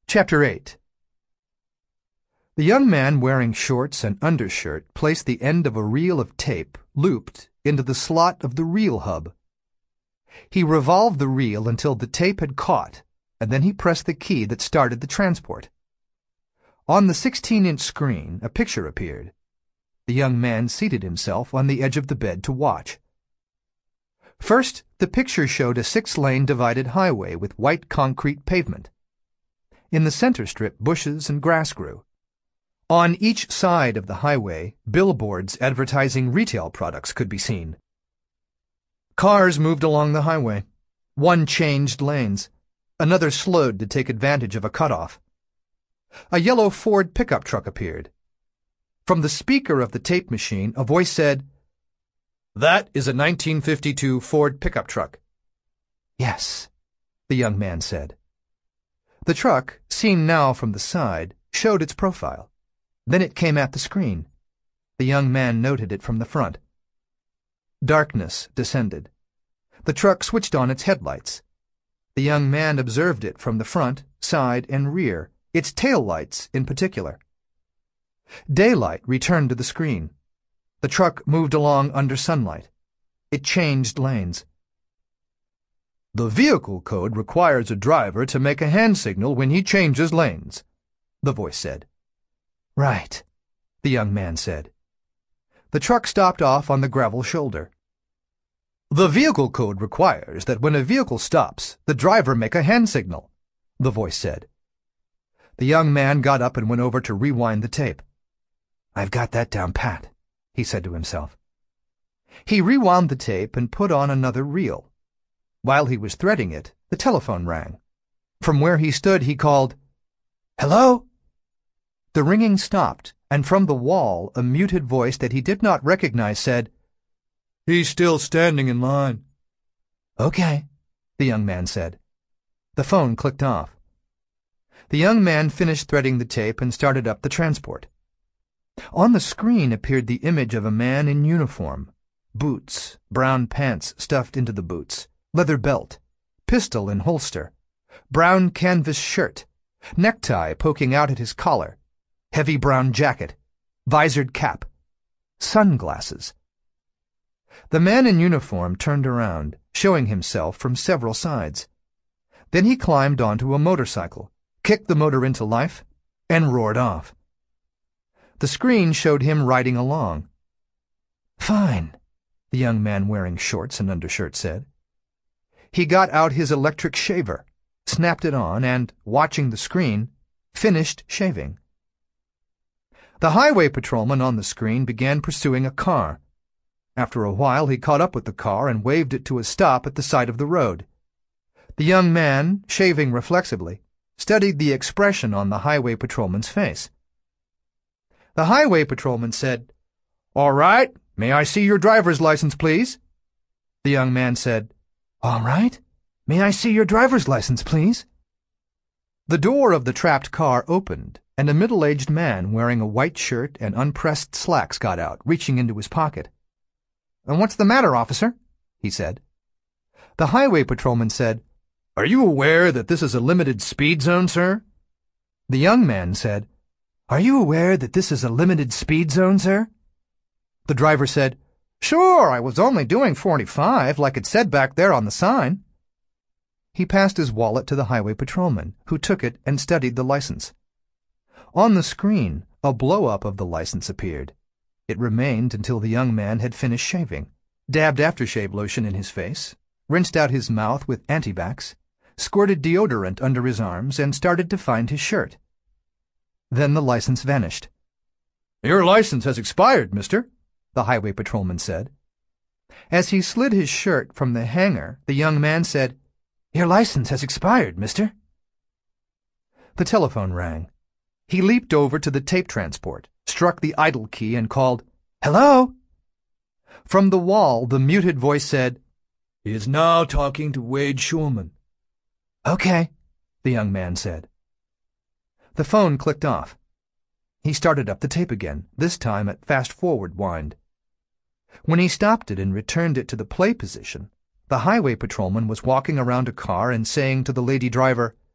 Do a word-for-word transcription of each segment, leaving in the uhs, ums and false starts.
Chapter eight. The young man wearing shorts and undershirt placed the end of a reel of tape, looped, into the slot of the reel hub. He revolved the reel until the tape had caught, and then he pressed the key that started the transport. On the sixteen-inch screen, a picture appeared. The young man seated himself on the edge of the bed to watch. First, the picture showed a six-lane divided highway with white concrete pavement. In the center strip, bushes and grass grew. On each side of the highway, billboards advertising retail products could be seen. Cars moved along the highway. One changed lanes. Another slowed to take advantage of a cutoff. A yellow Ford pickup truck appeared. From the speaker of the tape machine, a voice said, "That is a nineteen fifty-two Ford pickup truck." "Yes," the young man said. The truck, seen now from the side, showed its profile. Then it came at the screen. The young man noted it from the front. Darkness descended. The truck switched on its headlights. The young man observed it from the front, side, and rear, its taillights in particular. Daylight returned to the screen. The truck moved along under sunlight. It changed lanes. "The vehicle code requires a driver to make a hand signal when he changes lanes," the voice said. "Right," the young man said. The truck stopped off on the gravel shoulder. "The vehicle code requires that when a vehicle stops, the driver make a hand signal," the voice said. The young man got up and went over to rewind the tape. "I've got that down pat," he said to himself. He rewound the tape and put on another reel. While he was threading it, the telephone rang. From where he stood, he called, "Hello?" The ringing stopped, and from the wall a muted voice that he did not recognize said, "He's still standing in line." "Okay," the young man said. The phone clicked off. The young man finished threading the tape and started up the transport. On the screen appeared the image of a man in uniform, boots, brown pants stuffed into the boots, leather belt, pistol in holster, brown canvas shirt, necktie poking out at his collar, heavy brown jacket, visored cap, sunglasses. The man in uniform turned around, showing himself from several sides. Then he climbed onto a motorcycle, kicked the motor into life, and roared off. The screen showed him riding along. "Fine," the young man wearing shorts and undershirt said. He got out his electric shaver, snapped it on, and, watching the screen, finished shaving. The highway patrolman on the screen began pursuing a car. After a while, he caught up with the car and waved it to a stop at the side of the road. The young man, shaving reflexively, studied the expression on the highway patrolman's face. The highway patrolman said, "All right, may I see your driver's license, please?" The young man said, "All right, may I see your driver's license, please?" The door of the trapped car opened, and a middle-aged man wearing a white shirt and unpressed slacks got out, reaching into his pocket. "And what's the matter, officer?" he said. The highway patrolman said, "Are you aware that this is a limited speed zone, sir?" The young man said, "Are you aware that this is a limited speed zone, sir?" The driver said, "Sure, I was only doing forty-five, like it said back there on the sign." He passed his wallet to the highway patrolman, who took it and studied the license. On the screen, a blow-up of the license appeared. It remained until the young man had finished shaving, dabbed aftershave lotion in his face, rinsed out his mouth with Antibac, squirted deodorant under his arms, and started to find his shirt. Then the license vanished. "Your license has expired, mister," the highway patrolman said. As he slid his shirt from the hanger, the young man said, "Your license has expired, mister." The telephone rang. He leaped over to the tape transport, struck the idle key, and called, "Hello?" From the wall, the muted voice said, "He is now talking to Wade Schulman." "Okay," the young man said. The phone clicked off. He started up the tape again, this time at fast-forward wind. When he stopped it and returned it to the play position, the highway patrolman was walking around a car and saying to the lady driver,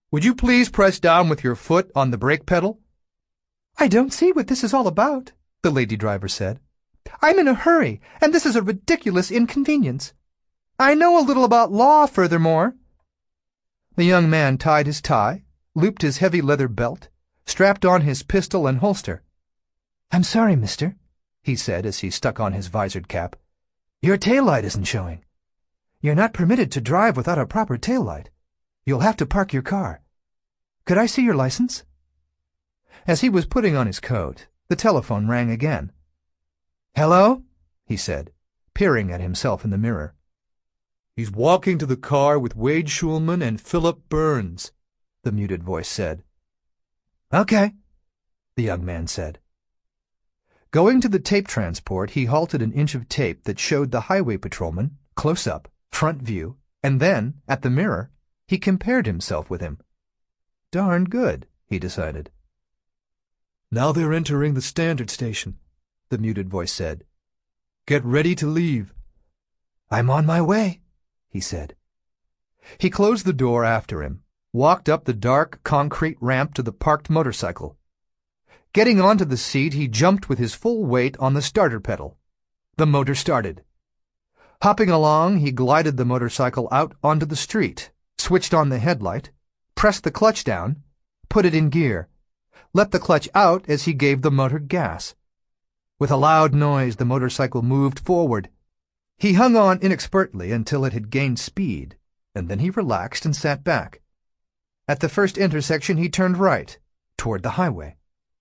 Would you please press down with your foot on the brake pedal?" "I don't see what this is all about," the lady driver said. "I'm in a hurry, and this is a ridiculous inconvenience. I know a little about law, furthermore." The young man tied his tie, looped his heavy leather belt, strapped on his pistol and holster. "I'm sorry, mister," he said as he stuck on his visored cap. "Your taillight isn't showing. You're not permitted to drive without a proper taillight. You'll have to park your car. Could I see your license?" As he was putting on his coat, the telephone rang again. "Hello?" he said, peering at himself in the mirror. "He's walking to the car with Wade Schulman and Philip Burns," the muted voice said. "Okay," the young man said. Going to the tape transport, he halted an inch of tape that showed the highway patrolman, close up, front view, and then, at the mirror, he compared himself with him. Darn good, he decided. "Now they're entering the standard station," the muted voice said. "Get ready to leave." "I'm on my way," he said. He closed the door after him, walked up the dark concrete ramp to the parked motorcycle. Getting onto the seat, he jumped with his full weight on the starter pedal. The motor started. Hopping along, he glided the motorcycle out onto the street, switched on the headlight, pressed the clutch down, put it in gear, let the clutch out as he gave the motor gas. With a loud noise, the motorcycle moved forward. He hung on inexpertly until it had gained speed, and then he relaxed and sat back. At the first intersection, he turned right, toward the highway.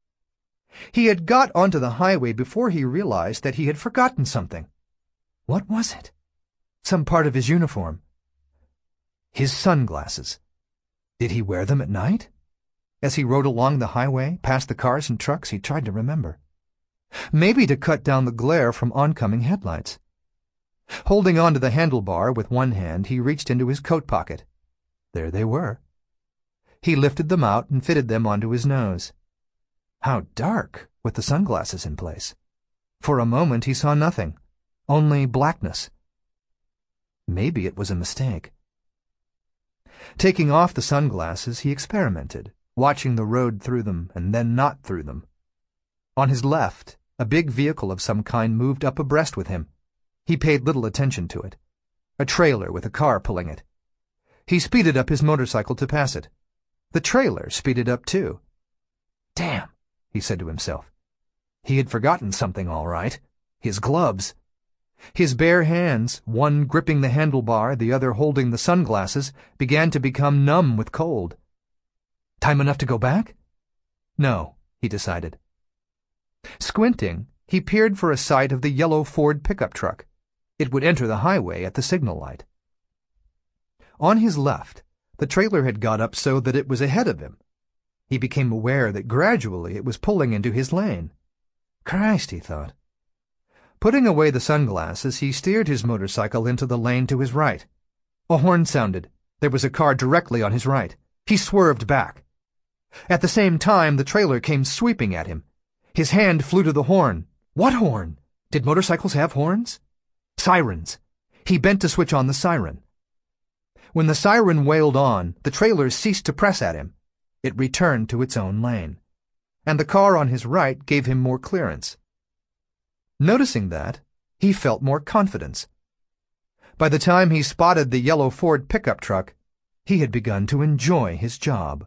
He had got onto the highway before he realized that he had forgotten something. What was it? Some part of his uniform. His sunglasses. Did he wear them at night? As he rode along the highway, past the cars and trucks, he tried to remember. Maybe to cut down the glare from oncoming headlights. Holding on to the handlebar with one hand, he reached into his coat pocket. There they were. He lifted them out and fitted them onto his nose. How dark, with the sunglasses in place. For a moment he saw nothing, only blackness. Maybe it was a mistake. Taking off the sunglasses, he experimented, watching the road through them and then not through them. On his left, a big vehicle of some kind moved up abreast with him. He paid little attention to it. A trailer with a car pulling it. He speeded up his motorcycle to pass it. The trailer speeded up too. Damn, he said to himself. He had forgotten something all right. His gloves. His bare hands, one gripping the handlebar, the other holding the sunglasses, began to become numb with cold. Time enough to go back? No, he decided. Squinting, he peered for a sight of the yellow Ford pickup truck. It would enter the highway at the signal light. On his left, the trailer had got up so that it was ahead of him. He became aware that gradually it was pulling into his lane. Christ, he thought. Putting away the sunglasses, he steered his motorcycle into the lane to his right. A horn sounded. There was a car directly on his right. He swerved back. At the same time, the trailer came sweeping at him. His hand flew to the horn. What horn? Did motorcycles have horns? Sirens. He bent to switch on the siren. When the siren wailed on, the trailer ceased to press at him. It returned to its own lane, and the car on his right gave him more clearance. Noticing that, he felt more confidence. By the time he spotted the yellow Ford pickup truck, he had begun to enjoy his job.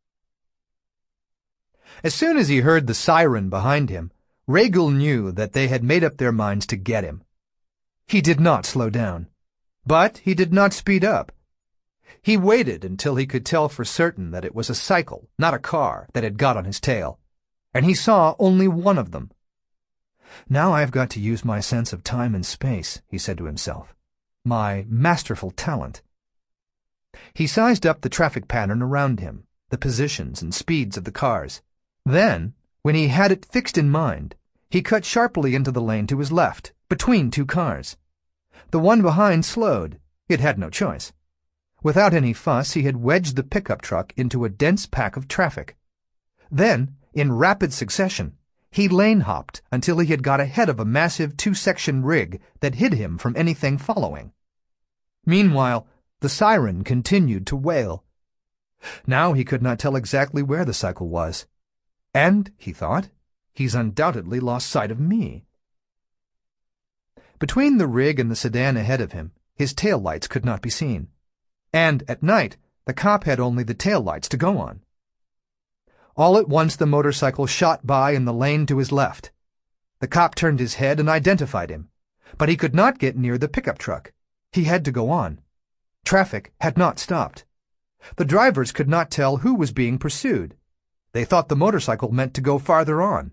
As soon as he heard the siren behind him, Ragel knew that they had made up their minds to get him. He did not slow down, but he did not speed up. He waited until he could tell for certain that it was a cycle, not a car, that had got on his tail, and he saw only one of them. Now I've got to use my sense of time and space, he said to himself. My masterful talent. He sized up the traffic pattern around him, the positions and speeds of the cars. Then, when he had it fixed in mind, he cut sharply into the lane to his left, between two cars. The one behind slowed. It had no choice. Without any fuss, he had wedged the pickup truck into a dense pack of traffic. Then, in rapid succession, he lane-hopped until he had got ahead of a massive two-section rig that hid him from anything following. Meanwhile, the siren continued to wail. Now he could not tell exactly where the cycle was. And, he thought, he's undoubtedly lost sight of me. Between the rig and the sedan ahead of him, his tail lights could not be seen. And, at night, the cop had only the tail lights to go on. All at once the motorcycle shot by in the lane to his left. The cop turned his head and identified him, but he could not get near the pickup truck. He had to go on. Traffic had not stopped. The drivers could not tell who was being pursued. They thought the motorcycle meant to go farther on.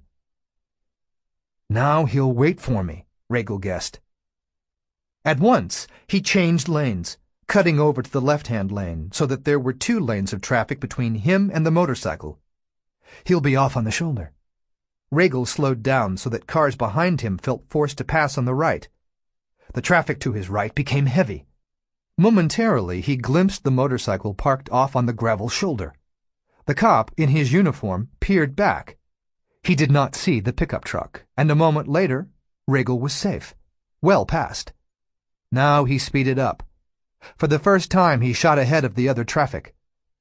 Now he'll wait for me, Ragle guessed. At once, he changed lanes, cutting over to the left-hand lane so that there were two lanes of traffic between him and the motorcycle. He'll be off on the shoulder. Ragle slowed down so that cars behind him felt forced to pass on the right. The traffic to his right became heavy. Momentarily, he glimpsed the motorcycle parked off on the gravel shoulder. The cop, in his uniform, peered back. He did not see the pickup truck, and a moment later, Ragle was safe, well past. Now he speeded up. For the first time, he shot ahead of the other traffic.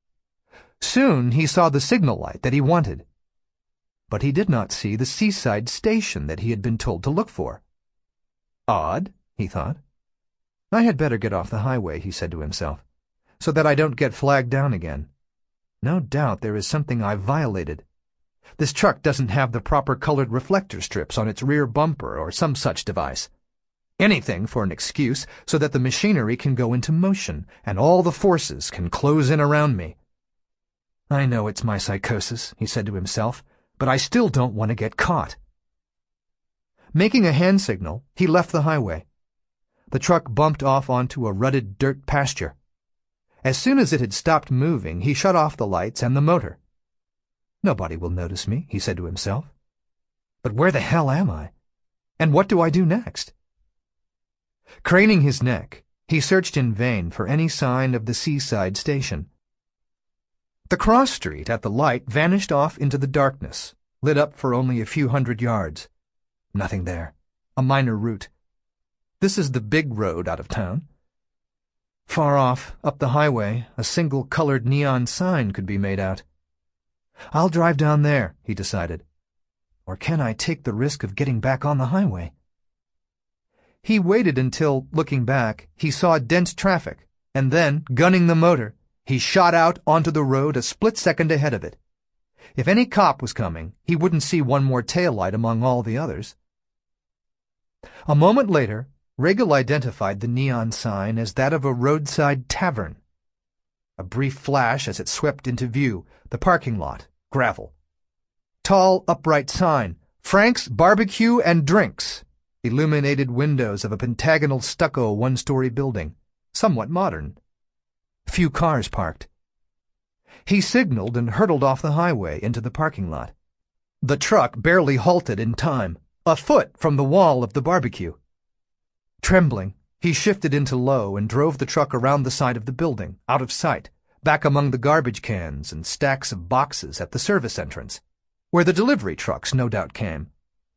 Soon he saw the signal light that he wanted. But he did not see the seaside station that he had been told to look for. Odd, he thought. I had better get off the highway, he said to himself, so that I don't get flagged down again. No doubt there is something I've violated. This truck doesn't have the proper colored reflector strips on its rear bumper or some such device. Anything for an excuse so that the machinery can go into motion and all the forces can close in around me. I know it's my psychosis, he said to himself, but I still don't want to get caught. Making a hand signal, he left the highway. The truck bumped off onto a rutted dirt pasture. As soon as it had stopped moving, he shut off the lights and the motor. Nobody will notice me, he said to himself. But where the hell am I? And what do I do next? Craning his neck, he searched in vain for any sign of the seaside station. The cross street at the light vanished off into the darkness, lit up for only a few hundred yards. Nothing there. A minor route. This is the big road out of town. Far off, up the highway, a single-colored neon sign could be made out. I'll drive down there, he decided. Or can I take the risk of getting back on the highway? He waited until, looking back, he saw dense traffic, and then, gunning the motor, he shot out onto the road a split second ahead of it. If any cop was coming, he wouldn't see one more taillight among all the others. A moment later, Ragle identified the neon sign as that of a roadside tavern. A brief flash as it swept into view, the parking lot, gravel. Tall, upright sign, Frank's Barbecue and Drinks, illuminated windows of a pentagonal stucco one-story building, somewhat modern. Few cars parked. He signaled and hurtled off the highway into the parking lot. The truck barely halted in time, a foot from the wall of the barbecue. Trembling, he shifted into low and drove the truck around the side of the building, out of sight, back among the garbage cans and stacks of boxes at the service entrance, where the delivery trucks no doubt came.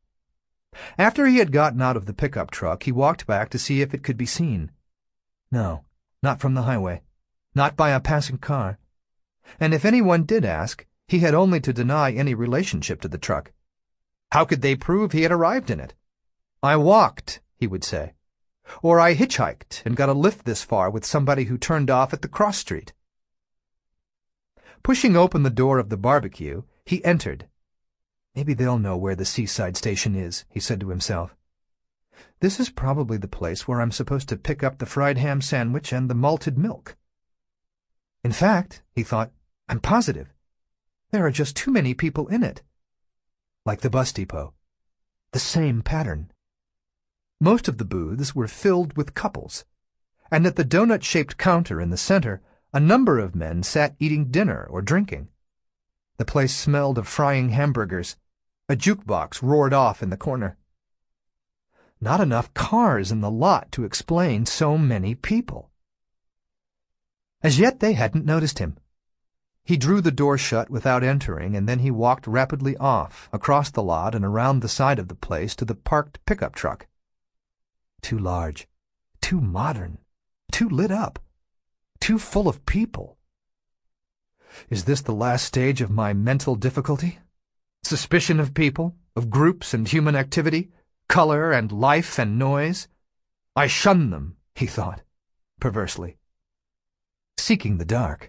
After he had gotten out of the pickup truck, he walked back to see if it could be seen. No, not from the highway, not by a passing car. And if anyone did ask, he had only to deny any relationship to the truck. How could they prove he had arrived in it? I walked, he would say. Or I hitchhiked and got a lift this far with somebody who turned off at the cross street. Pushing open the door of the barbecue, he entered. Maybe they'll know where the seaside station is, he said to himself. This is probably the place where I'm supposed to pick up the fried ham sandwich and the malted milk. In fact, he thought, I'm positive. There are just too many people in it. Like the bus depot. The same pattern. Most of the booths were filled with couples, and at the donut-shaped counter in the center, a number of men sat eating dinner or drinking. The place smelled of frying hamburgers. A jukebox roared off in the corner. Not enough cars in the lot to explain so many people. As yet they hadn't noticed him. He drew the door shut without entering, and then he walked rapidly off, across the lot and around the side of the place to the parked pickup truck. Too large, too modern, too lit up, too full of people. Is this the last stage of my mental difficulty? Suspicion of people, of groups and human activity, color and life and noise? I shun them, he thought, perversely. Seeking the dark.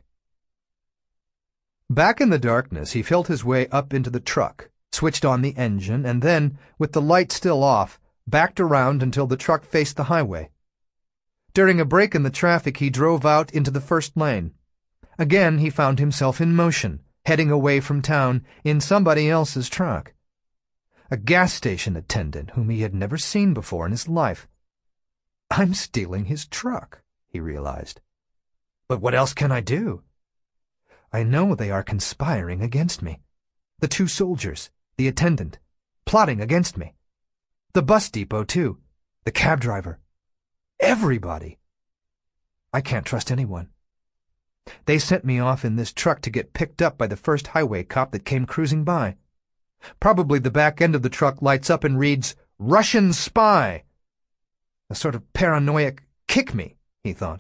Back in the darkness, he felt his way up into the truck, switched on the engine, and then, with the light still off, backed around until the truck faced the highway. During a break in the traffic, he drove out into the first lane. Again, he found himself in motion, heading away from town in somebody else's truck. A gas station attendant whom he had never seen before in his life. I'm stealing his truck, he realized. But what else can I do? I know they are conspiring against me. The two soldiers, the attendant, plotting against me. The bus depot, too. The cab driver. Everybody. I can't trust anyone. They sent me off in this truck to get picked up by the first highway cop that came cruising by. Probably the back end of the truck lights up and reads, Russian spy. A sort of paranoiac kick me, he thought.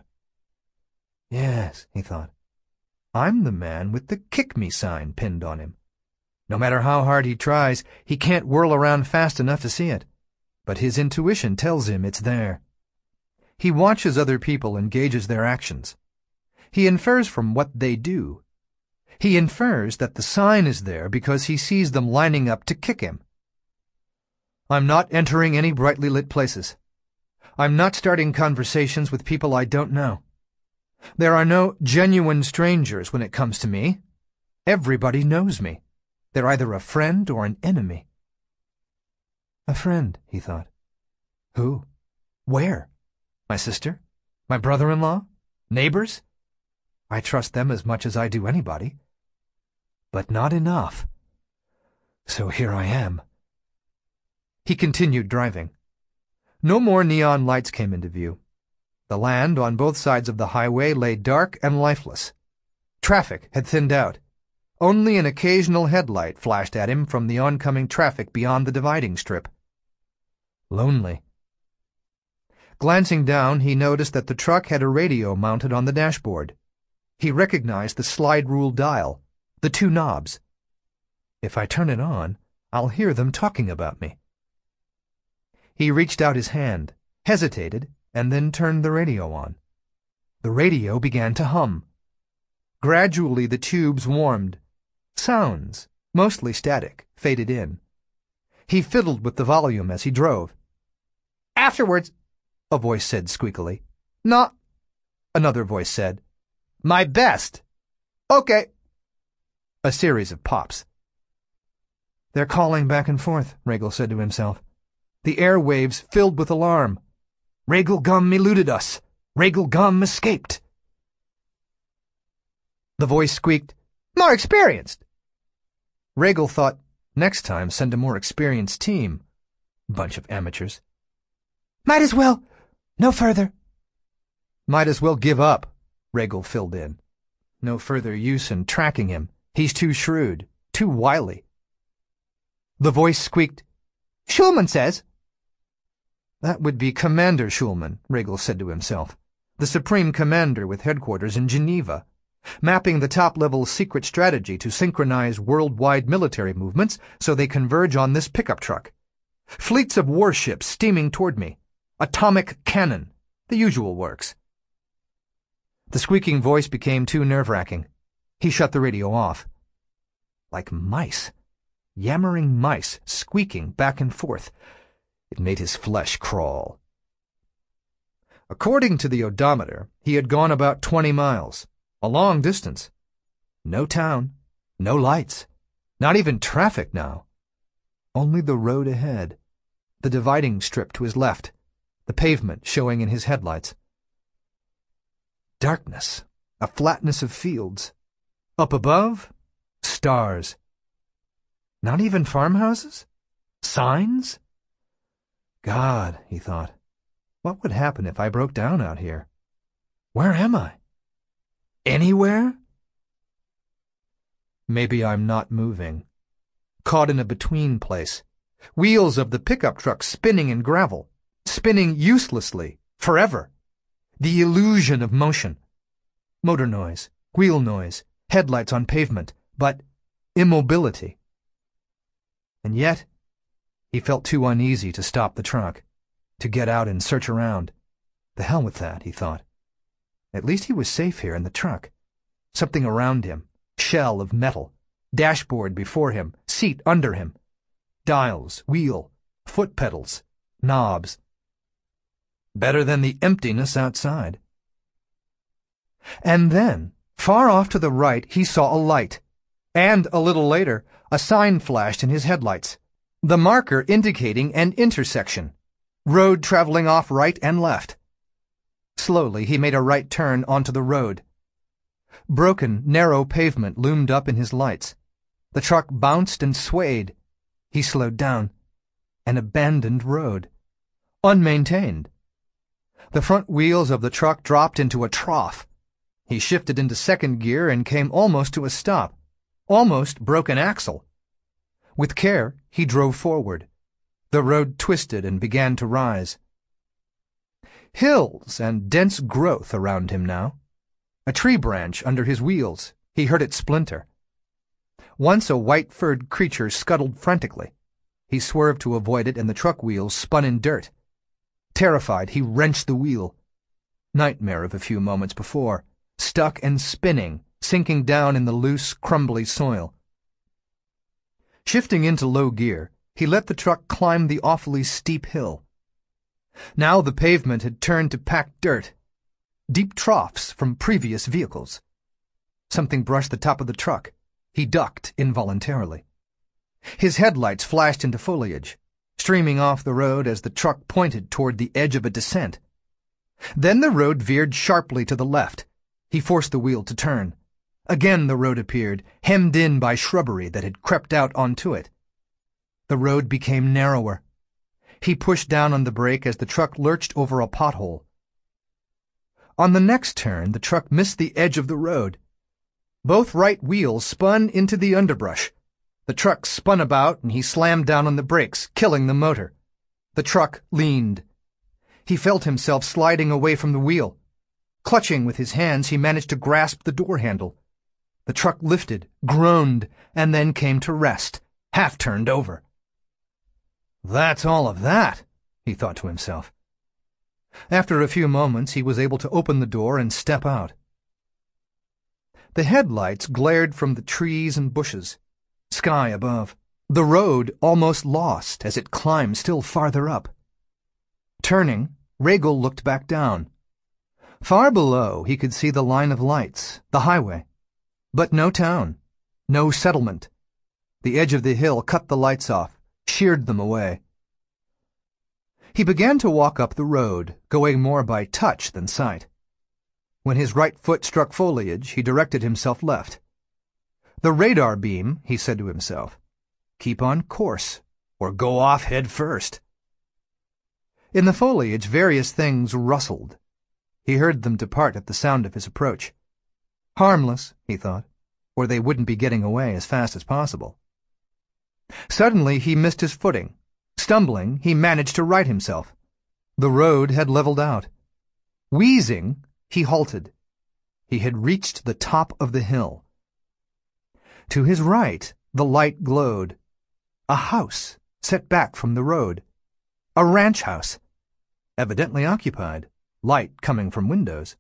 Yes, he thought. I'm the man with the kick me sign pinned on him. No matter how hard he tries, he can't whirl around fast enough to see it. But his intuition tells him it's there. He watches other people and gauges their actions. He infers from what they do. He infers that the sign is there because he sees them lining up to kick him. I'm not entering any brightly lit places. I'm not starting conversations with people I don't know. There are no genuine strangers when it comes to me. Everybody knows me. They're either a friend or an enemy. A friend, he thought. Who? Where? My sister? My brother-in-law? Neighbors? I trust them as much as I do anybody. But not enough. So here I am. He continued driving. No more neon lights came into view. The land on both sides of the highway lay dark and lifeless. Traffic had thinned out. Only an occasional headlight flashed at him from the oncoming traffic beyond the dividing strip. Lonely. Glancing down, he noticed that the truck had a radio mounted on the dashboard. He recognized the slide rule dial, the two knobs. If I turn it on, I'll hear them talking about me. He reached out his hand, hesitated, and then turned the radio on. The radio began to hum. Gradually the tubes warmed. Sounds, mostly static, faded in. He fiddled with the volume as he drove. Afterwards, a voice said squeakily. Not, another voice said. My best. Okay. A series of pops. They're calling back and forth, Regal said to himself. The airwaves filled with alarm. Regal Gum eluded us. Regal Gum escaped. The voice squeaked, More experienced. Regal thought, next time send a more experienced team. Bunch of amateurs. Might as well. No further. Might as well give up, Regal filled in. No further use in tracking him. He's too shrewd, too wily. The voice squeaked, Schulman says. That would be Commander Schulman, Regal said to himself, the Supreme Commander with headquarters in Geneva, mapping the top-level secret strategy to synchronize worldwide military movements so they converge on this pickup truck. Fleets of warships steaming toward me. Atomic cannon. The usual works. The squeaking voice became too nerve-wracking. He shut the radio off. Like mice. Yammering mice, squeaking back and forth. It made his flesh crawl. According to the odometer, he had gone about twenty miles. A long distance. No town. No lights. Not even traffic now. Only the road ahead. The dividing strip to his left. The pavement showing in his headlights. Darkness. A flatness of fields. Up above, stars. Not even farmhouses? Signs? God, he thought, what would happen if I broke down out here? Where am I? Anywhere? Maybe I'm not moving. Caught in a between place. Wheels of the pickup truck spinning in gravel. Spinning uselessly, forever. The illusion of motion. Motor noise, wheel noise, headlights on pavement, but immobility. And yet, he felt too uneasy to stop the truck, to get out and search around. The hell with that, he thought. At least he was safe here in the truck. Something around him, shell of metal, dashboard before him, seat under him, dials, wheel, foot pedals, knobs. Better than the emptiness outside. And then, far off to the right, he saw a light, and a little later, a sign flashed in his headlights, the marker indicating an intersection, road traveling off right and left. Slowly, he made a right turn onto the road. Broken, narrow pavement loomed up in his lights. The truck bounced and swayed. He slowed down. An abandoned road. Unmaintained. The front wheels of the truck dropped into a trough. He shifted into second gear and came almost to a stop. Almost broke an axle. With care, he drove forward. The road twisted and began to rise. Hills and dense growth around him now. A tree branch under his wheels. He heard it splinter. Once a white-furred creature scuttled frantically. He swerved to avoid it, and the truck wheels spun in dirt. Terrified, he wrenched the wheel. Nightmare of a few moments before. Stuck and spinning, sinking down in the loose, crumbly soil. Shifting into low gear, he let the truck climb the awfully steep hill. Now the pavement had turned to packed dirt. Deep troughs from previous vehicles. Something brushed the top of the truck. He ducked involuntarily. His headlights flashed into foliage, streaming off the road as the truck pointed toward the edge of a descent. Then the road veered sharply to the left. He forced the wheel to turn. Again the road appeared, hemmed in by shrubbery that had crept out onto it. The road became narrower. He pushed down on the brake as the truck lurched over a pothole. On the next turn, the truck missed the edge of the road. Both right wheels spun into the underbrush. The truck spun about and he slammed down on the brakes, killing the motor. The truck leaned. He felt himself sliding away from the wheel. Clutching with his hands, he managed to grasp the door handle. The truck lifted, groaned, and then came to rest, half turned over. That's all of that, he thought to himself. After a few moments, he was able to open the door and step out. The headlights glared from the trees and bushes, sky above, the road almost lost as it climbed still farther up. Turning, Regal looked back down. Far below, he could see the line of lights, the highway. But no town, no settlement. The edge of the hill cut the lights off, sheared them away. He began to walk up the road, going more by touch than sight. When his right foot struck foliage, he directed himself left. The radar beam, he said to himself. Keep on course, or go off head first. In the foliage, various things rustled. He heard them depart at the sound of his approach. Harmless, he thought, or they wouldn't be getting away as fast as possible. Suddenly he missed his footing. Stumbling, he managed to right himself. The road had leveled out. Wheezing, he halted. He had reached the top of the hill. To his right, the light glowed. A house set back from the road. A ranch house. Evidently occupied, light coming from windows.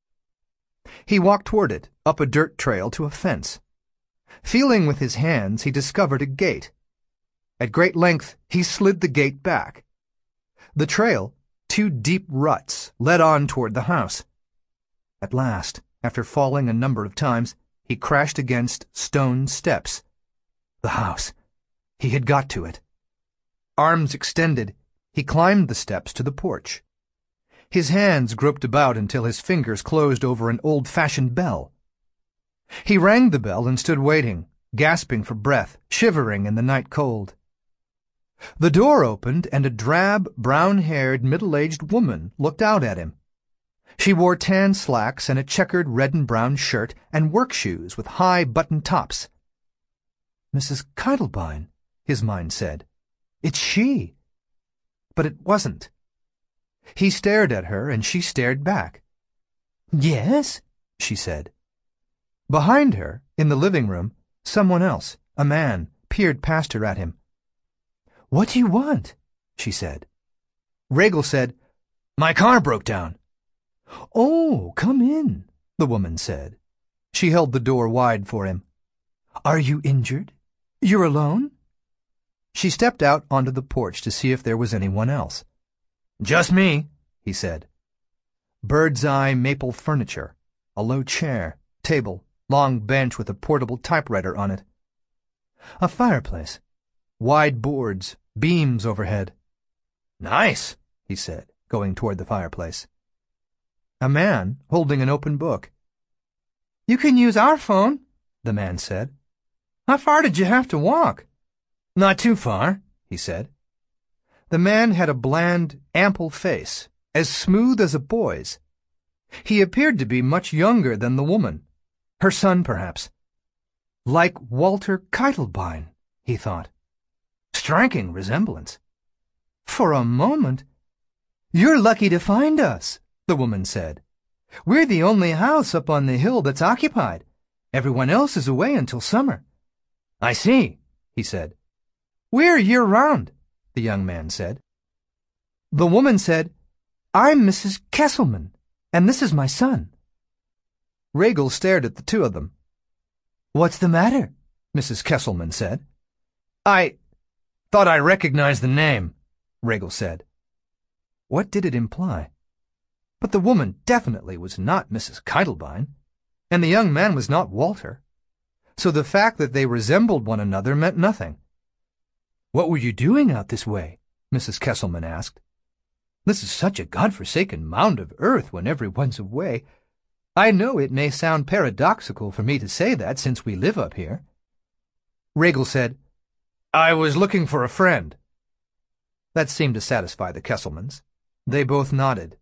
He walked toward it, up a dirt trail to a fence. Feeling with his hands, he discovered a gate. At great length, he slid the gate back. The trail, two deep ruts, led on toward the house. At last, after falling a number of times, he crashed against stone steps. The house. He had got to it. Arms extended, he climbed the steps to the porch. His hands groped about until his fingers closed over an old-fashioned bell. He rang the bell and stood waiting, gasping for breath, shivering in the night cold. The door opened, and a drab, brown-haired, middle-aged woman looked out at him. She wore tan slacks and a checkered red and brown shirt and work shoes with high button tops. Missus Keitelbein, his mind said. It's she. But it wasn't. He stared at her, and she stared back. Yes, she said. Behind her, in the living room, someone else, a man, peered past her at him. "What do you want?" she said. Regal said, "My car broke down." "Oh, come in," the woman said. She held the door wide for him. "Are you injured? You're alone?" She stepped out onto the porch to see if there was anyone else. "Just me," he said. Bird's-eye maple furniture, a low chair, table, long bench with a portable typewriter on it. A fireplace, wide boards, beams overhead. "Nice," he said, going toward the fireplace. A man holding an open book. "You can use our phone," the man said. "How far did you have to walk?" "Not too far," he said. The man had a bland, ample face, as smooth as a boy's. He appeared to be much younger than the woman, her son perhaps. Like Walter Keitelbein, he thought. Striking resemblance. For a moment, "You're lucky to find us," the woman said. "We're the only house up on the hill that's occupied. Everyone else is away until summer." "I see," he said. "We're year-round," the young man said. The woman said, "I'm Missus Kesselman, and this is my son." Regal stared at the two of them. "What's the matter?" Missus Kesselman said. I thought I recognized the name," Regal said. What did it imply? But the woman definitely was not Missus Keitelbein, and the young man was not Walter, so the fact that they resembled one another meant nothing. "What were you doing out this way?" Missus Kesselman asked. "This is such a godforsaken mound of earth when everyone's away. I know it may sound paradoxical for me to say that since we live up here." Regal said, "I was looking for a friend." That seemed to satisfy the Kesselmans. They both nodded.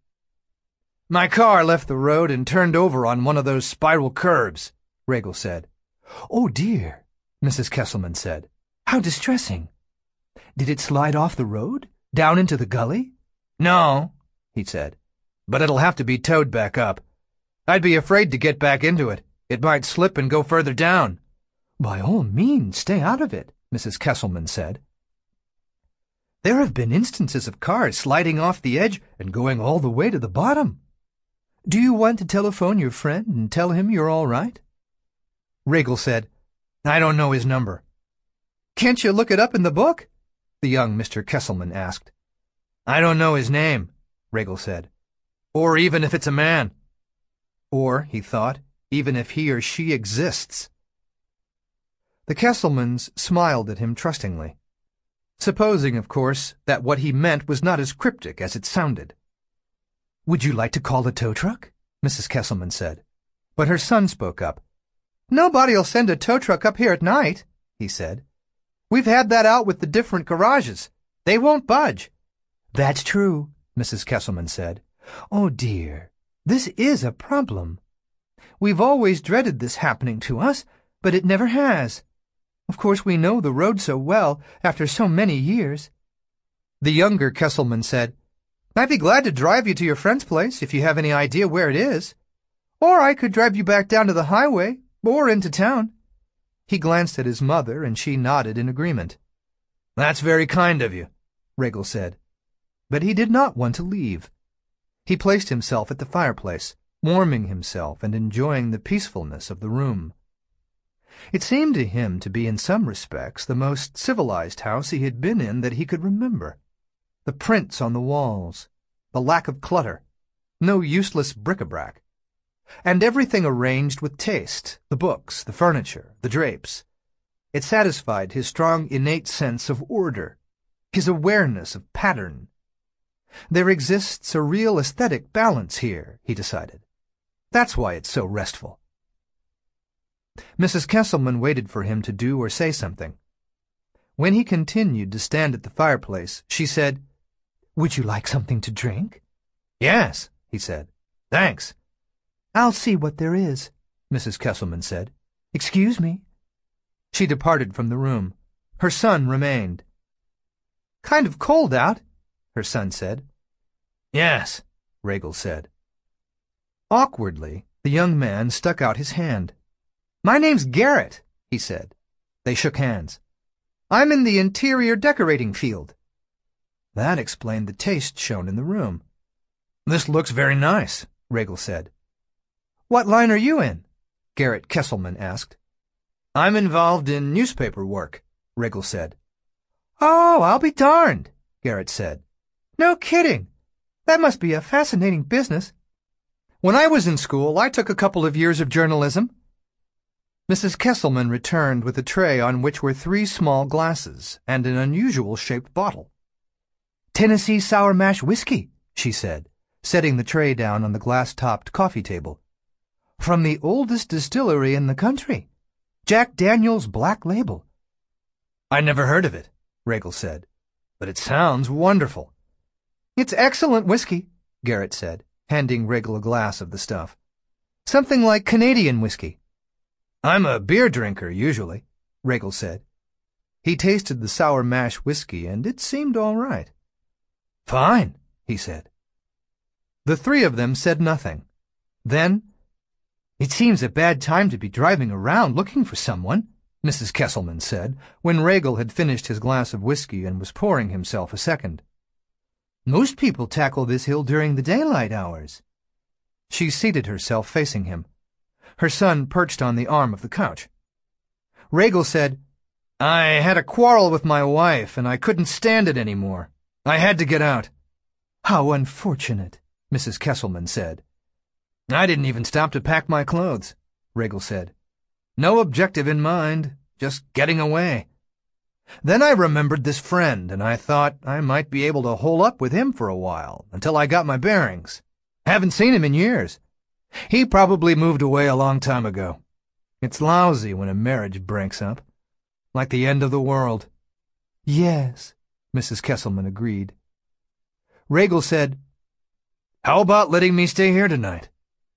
"My car left the road and turned over on one of those spiral curves," Regal said. "Oh, dear," Missus Kesselman said. "How distressing. Did it slide off the road? Down into the gully?" "No," he said, "but it'll have to be towed back up. I'd be afraid to get back into it. It might slip and go further down." "By all means, stay out of it," Missus Kesselman said. "There have been instances of cars sliding off the edge and going all the way to the bottom. Do you want to telephone your friend and tell him you're all right?" Regal said, "I don't know his number." "Can't you look it up in the book?" the young Mister Kesselman asked. "I don't know his name," Regal said. "Or even if it's a man. Or, he thought, even if he or she exists." The Kesselmans smiled at him trustingly, supposing, of course, that what he meant was not as cryptic as it sounded. "Would you like to call a tow truck?" Missus Kesselman said. But her son spoke up. "Nobody'll send a tow truck up here at night," he said. "We've had that out with the different garages. They won't budge." "That's true," Missus Kesselman said. "Oh, dear, this is a problem. We've always dreaded this happening to us, but it never has. Of course, we know the road so well after so many years." The younger Kesselman said, "I'd be glad to drive you to your friend's place if you have any idea where it is. Or I could drive you back down to the highway or into town." He glanced at his mother, and she nodded in agreement. "That's very kind of you," Regal said. But he did not want to leave. He placed himself at the fireplace, warming himself and enjoying the peacefulness of the room. It seemed to him to be in some respects the most civilized house he had been in that he could remember. The prints on the walls, the lack of clutter, no useless bric-a-brac, and everything arranged with taste, the books, the furniture, the drapes. It satisfied his strong innate sense of order, his awareness of pattern. There exists a real aesthetic balance here, he decided. That's why it's so restful. Missus Kesselman waited for him to do or say something. When he continued to stand at the fireplace, she said, "Would you like something to drink?" "Yes," he said. "Thanks." "I'll see what there is," Missus Kesselman said. "Excuse me." She departed from the room. Her son remained. "Kind of cold out," her son said. "Yes," Regal said. Awkwardly, the young man stuck out his hand. My name's Garrett, he said. They shook hands. I'm in the interior decorating field. That explained the taste shown in the room. This looks very nice, Regal said. What line are you in? Garrett Kesselman asked. I'm involved in newspaper work, Regal said. Oh, I'll be darned, Garrett said. No kidding. That must be a fascinating business. When I was in school, I took a couple of years of journalism. Missus Kesselman returned with a tray on which were three small glasses and an unusual-shaped bottle. Tennessee Sour Mash Whiskey, she said, setting the tray down on the glass-topped coffee table. From the oldest distillery in the country, Jack Daniel's Black Label. I never heard of it, Regal said, but it sounds wonderful. It's excellent whiskey, Garrett said, handing Regal a glass of the stuff. Something like Canadian whiskey. I'm a beer drinker, usually, Regal said. He tasted the sour mash whiskey, and it seemed all right. Fine, he said. The three of them said nothing. Then, It seems a bad time to be driving around looking for someone, Missus Kesselman said, when Regal had finished his glass of whiskey and was pouring himself a second. Most people tackle this hill during the daylight hours. She seated herself facing him. Her son perched on the arm of the couch. Regal said, I had a quarrel with my wife, and I couldn't stand it any more. I had to get out. How unfortunate, Missus Kesselman said. I didn't even stop to pack my clothes, Regal said. No objective in mind, just getting away. Then I remembered this friend, and I thought I might be able to hole up with him for a while, until I got my bearings. Haven't seen him in years. He probably moved away a long time ago. It's lousy when a marriage breaks up. Like the end of the world. Yes, Missus Kesselman agreed. Regal said, How about letting me stay here tonight?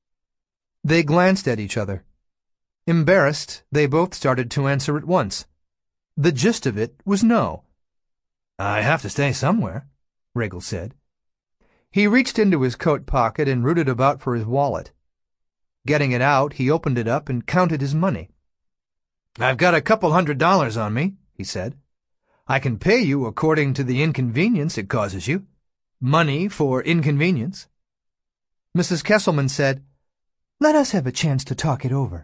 They glanced at each other. Embarrassed, they both started to answer at once. The gist of it was no. I have to stay somewhere, Regal said. He reached into his coat pocket and rooted about for his wallet. Getting it out, he opened it up and counted his money. I've got a couple hundred dollars on me, he said. I can pay you according to the inconvenience it causes you. Money for inconvenience. Missus Kesselman said, Let us have a chance to talk it over.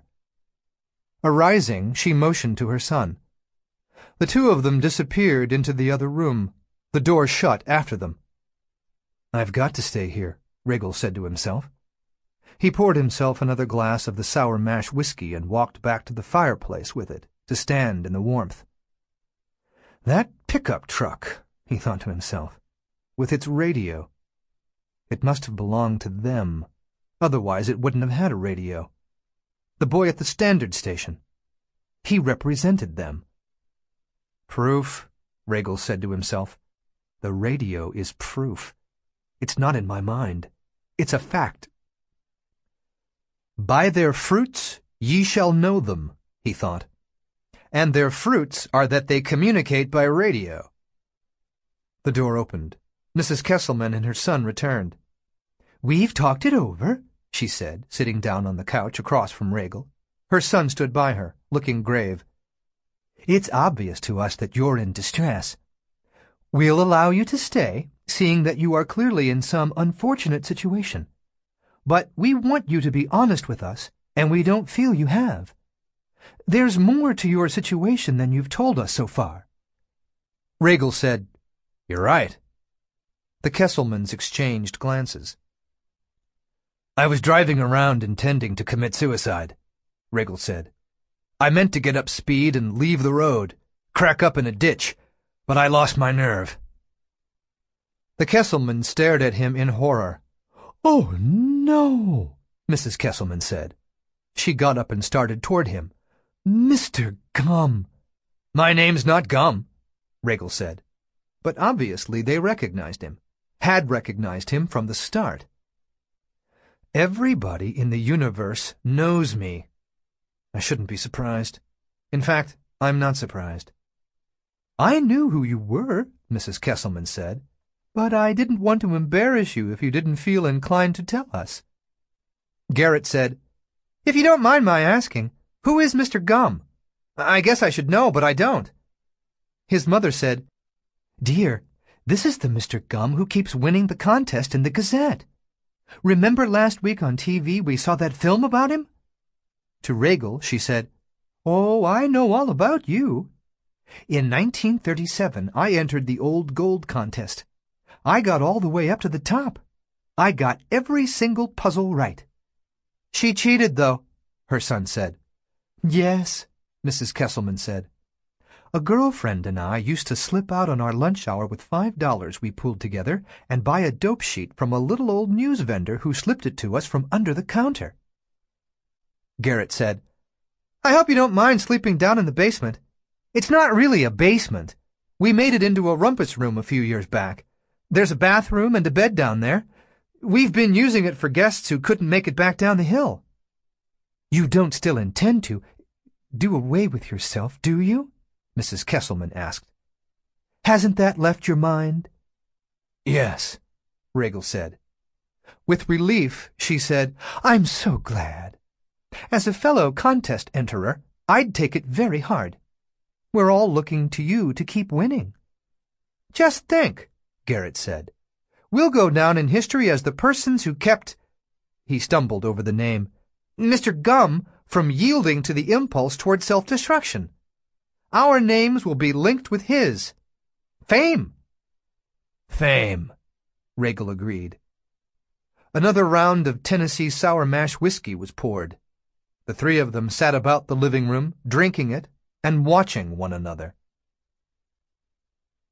Arising, she motioned to her son. The two of them disappeared into the other room, the door shut after them. I've got to stay here, Regal said to himself. He poured himself another glass of the sour mash whiskey and walked back to the fireplace with it, to stand in the warmth. That pickup truck, he thought to himself, with its radio. It must have belonged to them, otherwise it wouldn't have had a radio. The boy at the Standard Station. He represented them. Proof, Regal said to himself. The radio is proof. It's not in my mind. It's a fact. By their fruits ye shall know them, he thought. And their fruits are that they communicate by radio. The door opened. Missus Kesselman and her son returned. We've talked it over, she said, sitting down on the couch across from Regal. Her son stood by her, looking grave. It's obvious to us that you're in distress. We'll allow you to stay, seeing that you are clearly in some unfortunate situation. But we want you to be honest with us, and we don't feel you have. There's more to your situation than you've told us so far. Regal said, You're right. The Kesselmans exchanged glances. I was driving around intending to commit suicide, Regal said. I meant to get up speed and leave the road, crack up in a ditch, but I lost my nerve. The Kesselmans stared at him in horror. Oh, no, Missus Kesselman said. She got up and started toward him. Mister Gum. My name's not Gum, Regal said. But obviously they recognized him, had recognized him from the start. Everybody in the universe knows me. I shouldn't be surprised. In fact, I'm not surprised. I knew who you were, Missus Kesselman said, but I didn't want to embarrass you if you didn't feel inclined to tell us. Garrett said, If you don't mind my asking, Who is Mister Gum? I guess I should know, but I don't. His mother said, Dear, this is the Mister Gum who keeps winning the contest in the Gazette. Remember last week on T V we saw that film about him? To Regal, she said, Oh, I know all about you. In nineteen thirty-seven, I entered the Old Gold contest. I got all the way up to the top. I got every single puzzle right. She cheated, though, her son said. Yes, Missus Kesselman said. A girlfriend and I used to slip out on our lunch hour with five dollars we pooled together and buy a dope sheet from a little old news vendor who slipped it to us from under the counter. Garrett said, I hope you don't mind sleeping down in the basement. It's not really a basement. We made it into a rumpus room a few years back. There's a bathroom and a bed down there. We've been using it for guests who couldn't make it back down the hill. You don't still intend to do away with yourself, do you? Missus Kesselman asked. Hasn't that left your mind? Yes, Regal said. With relief, she said, I'm so glad. As a fellow contest enterer, I'd take it very hard. We're all looking to you to keep winning. Just think, Garrett said. We'll go down in history as the persons who kept, he stumbled over the name, Mister Gum from yielding to the impulse toward self-destruction. Our names will be linked with his. Fame. Fame, Regal agreed. Another round of Tennessee Sour Mash whiskey was poured. The three of them sat about the living room, drinking it and watching one another.